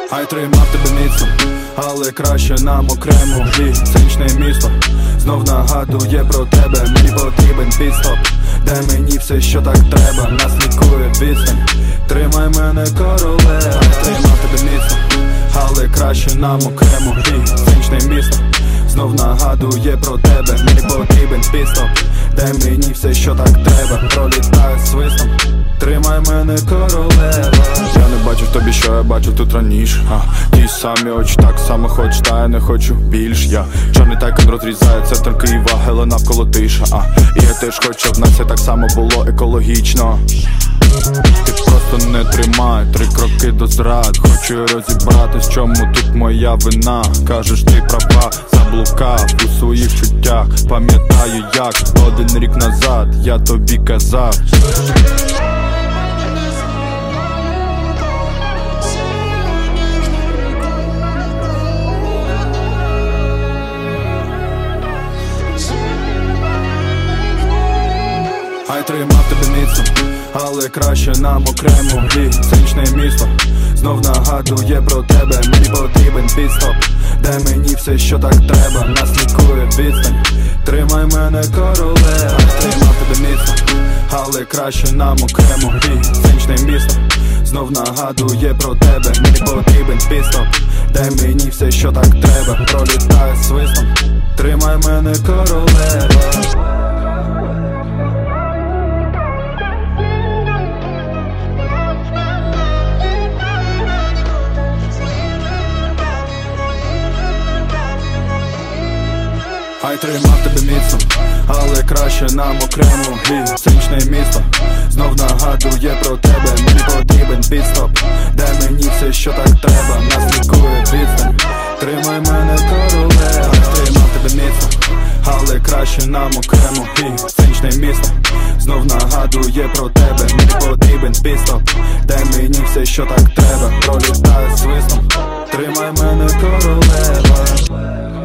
Хай тримав тебе міцно, але краще нам окремо. Цинічне місто знов нагадує про тебе. Мені потрібен підстоп, де мені все, що так треба. Нас лікує відстань, тримай мене, короле. Хай тримав тебе міцно, але краще нам окремо. Цинічне місто знов нагадує про тебе. Мені потрібен підстоп, де мені все, що так треба. Пролітає свистом, тримай мене, королева. Я не бачу в тобі, що я бачу тут раніше. Ті самі очі, так само хоч, та я не хочу більш. Я чорний тайкон розрізає центр Києва, геле навколо тиша. І я теж хочу, щоб в нас все так само було екологічно. Ти просто не тримай 3 кроки до зрад. Хочу розібратись, чому тут моя вина. Кажеш, ти права, заблукав у своїх чуттях. Пам'ятаю, як 1 рік назад я тобі казав. Хай тримав тебе міцно, але краще нам окремо. Цинічне місто знов нагадує про тебе. Мені потрібен підстоп, де мені все, що так треба. Нас лікує відстань, тримай мене, короле. Хай тримав тебе міцно, але краще нам окремо. Цинічне місто знов нагадує про тебе. Мені потрібен підстоп, де мені все, що так треба. Пролітає свистом, тримай мене, королева. Хай тримав тебе міцно, але краще нам окремо. Цинічне місто знов нагадує про тебе. Мені потрібен підстоп, де мені все, що так треба. Нас лікує відстань, тримай мене, короле. Хай тримав тебе міцно, але краще нам окремо. Цинічне місто знов нагадує про тебе. Мені потрібен підстоп, де мені все, що так треба. Пролітає свистом, тримай мене, королева.